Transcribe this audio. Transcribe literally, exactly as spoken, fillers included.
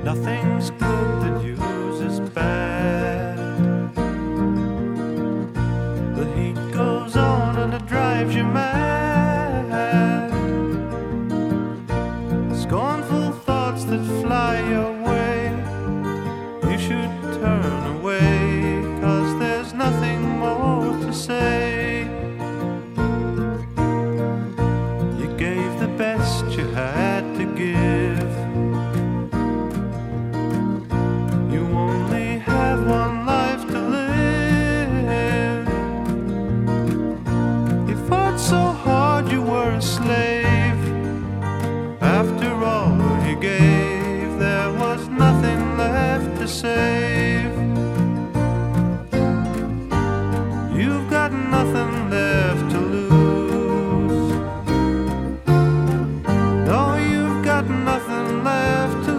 Nothing's good that uses bad. The heat goes on and it drives you mad. Scornful thoughts that fly your way, you should turn away, 'cause there's nothing more to say. You gave the best you had to give. You only have one life to live. You fought so hard you were a slave. After all you gave, there was nothing left to say.